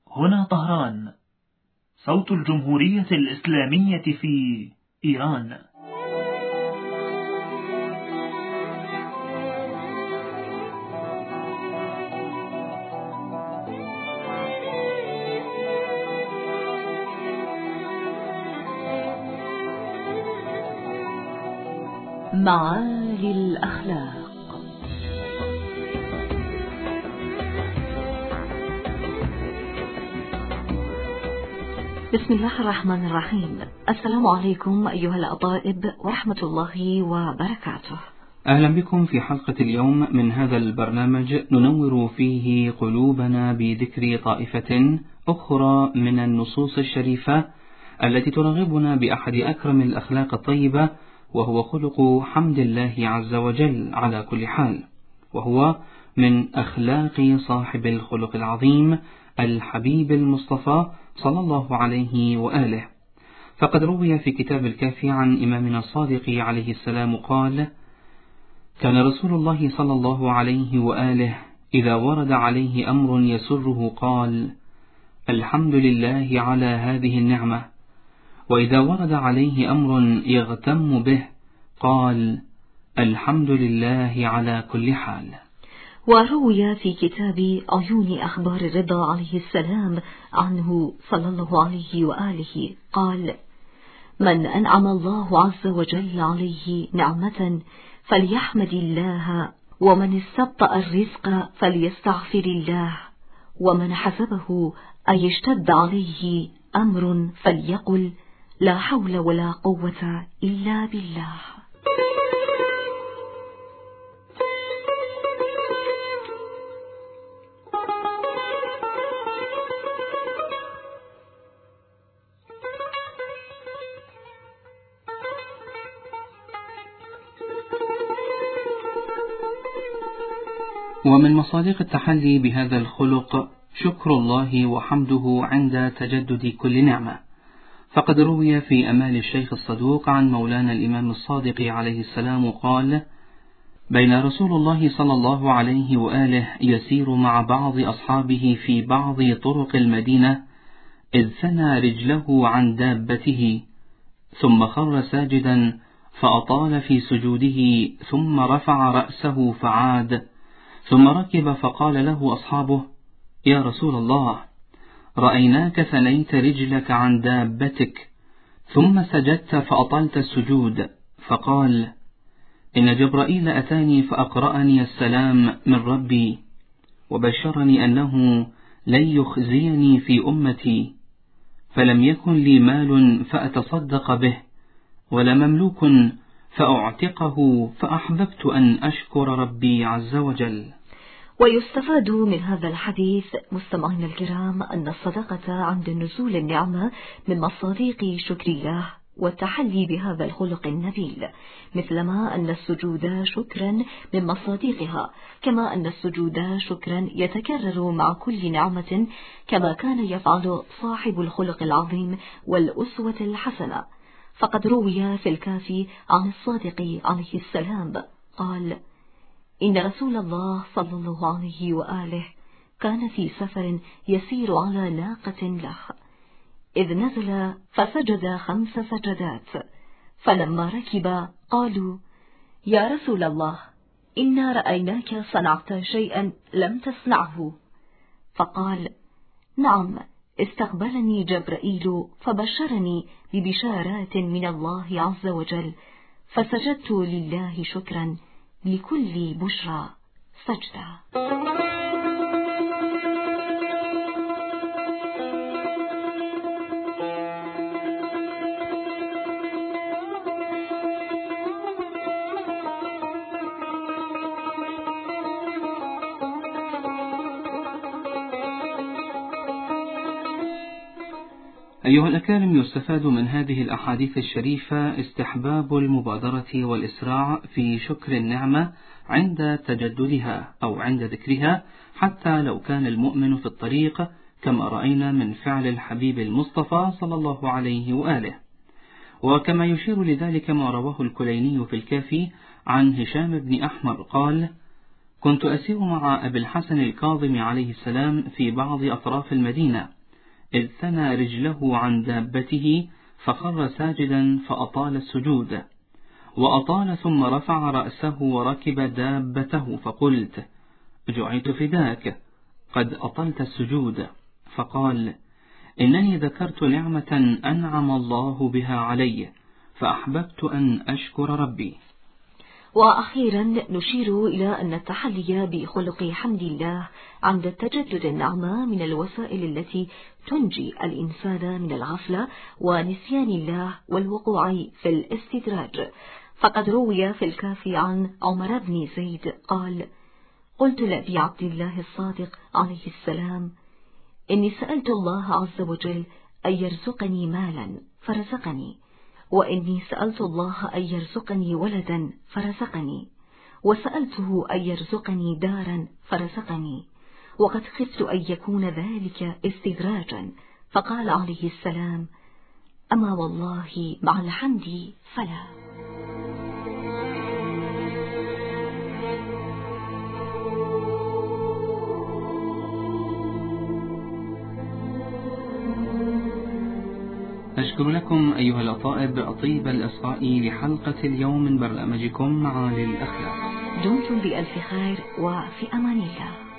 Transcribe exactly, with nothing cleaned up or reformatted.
هنا طهران، صوت الجمهورية الإسلامية في إيران. معالي الأخلاق. بسم الله الرحمن الرحيم. السلام عليكم أيها الأطائب ورحمة الله وبركاته. أهلا بكم في حلقة اليوم من هذا البرنامج، ننور فيه قلوبنا بذكر طائفة أخرى من النصوص الشريفة التي ترغبنا بأحد أكرم الأخلاق الطيبة، وهو خلق حمد الله عز وجل على كل حال، وهو من أخلاق صاحب الخلق العظيم الحبيب المصطفى صلى الله عليه وآله. فقد روي في كتاب الكافي عن إمامنا الصادق عليه السلام قال: كان رسول الله صلى الله عليه وآله إذا ورد عليه أمر يسره قال: الحمد لله على هذه النعمة، وإذا ورد عليه أمر يغتم به قال: الحمد لله على كل حال. وروي في كتاب عيون أخبار الرضا عليه السلام عنه صلى الله عليه وآله قال: من أنعم الله عز وجل عليه نعمة فليحمد الله، ومن استبطأ الرزق فليستغفر الله، ومن حسبه أن يشتد عليه أمر فليقل: لا حول ولا قوة إلا بالله. ومن مصادق التحلي بهذا الخلق شكر الله وحمده عند تجدد كل نعمة. فقد روي في أمال الشيخ الصدوق عن مولانا الإمام الصادق عليه السلام قال: بين رسول الله صلى الله عليه وآله يسير مع بعض أصحابه في بعض طرق المدينة، إذ ثنى رجله عن دابته، ثم خر ساجدا فأطال في سجوده، ثم رفع رأسه فعاد، ثم ركب فقال له أصحابه: يا رسول الله، رأيناك ثنيت رجلك عن دابتك ثم سجدت فأطلت السجود. فقال: إن جبرائيل أتاني فأقرأني السلام من ربي، وبشرني أنه لن يخزيني في أمتي، فلم يكن لي مال فأتصدق به، ولا مملوك فأعتقه، فأحببت أن أشكر ربي عز وجل. ويستفاد من هذا الحديث مستمعينا الكرام أن الصدقة عند نزول النعمة من مصادق شكر الله والتحلي بهذا الخلق النبيل، مثلما أن السجود شكرا من مصادقها، كما أن السجود شكرا يتكرر مع كل نعمة، كما كان يفعل صاحب الخلق العظيم والأسوة الحسنة. فقد روي في الكافي عن الصادق عليه السلام قال: إن رسول الله صلى الله عليه وآله كان في سفر يسير على ناقة له، إذ نزل فسجد خمس سجدات، فلما ركب قالوا: يا رسول الله، إنا رأيناك صنعت شيئا لم تصنعه. فقال: نعم، استقبلني جبرائيل فبشرني ببشارات من الله عز وجل، فسجدت لله شكرا لكل بشرى سجدة. أيها الأكارم، يستفاد من هذه الأحاديث الشريفة استحباب المبادرة والإسراع في شكر النعمة عند تجددها أو عند ذكرها، حتى لو كان المؤمن في الطريق، كما رأينا من فعل الحبيب المصطفى صلى الله عليه وآله. وكما يشير لذلك ما رواه الكليني في الكافي عن هشام بن أحمر قال: كنت أسير مع أبي الحسن الكاظم عليه السلام في بعض أطراف المدينة، إذ ثنى رجله عن دابته فخر ساجدا فأطال السجود، وأطال ثم رفع رأسه وركب دابته، فقلت: جعلت فداك، قد أطلت السجود. فقال: إنني ذكرت نعمة أنعم الله بها علي، فأحببت أن أشكر ربي. وأخيرا نشير إلى أن التحلي بخلق حمد الله عند تجدد النعمة من الوسائل التي تنجي الإنسان من الغفلة ونسيان الله والوقوع في الاستدراج. فقد روي في الكافي عن عمر بن زيد قال: قلت لأبي عبد الله الصادق عليه السلام: إني سألت الله عز وجل أن يرزقني مالا فرزقني، وإني سألت الله أن يرزقني ولدا فرزقني، وسألته أن يرزقني دارا فرزقني، وقد خفت أن يكون ذلك استدراجا. فقال عليه السلام: أما والله مع الحمد فلا. أشكر لكم أيها الأطائب طيب الإصغاء لحلقة اليوم من برنامجكم معالي الأخلاق. دمتم بألف خير وفي أمان الله.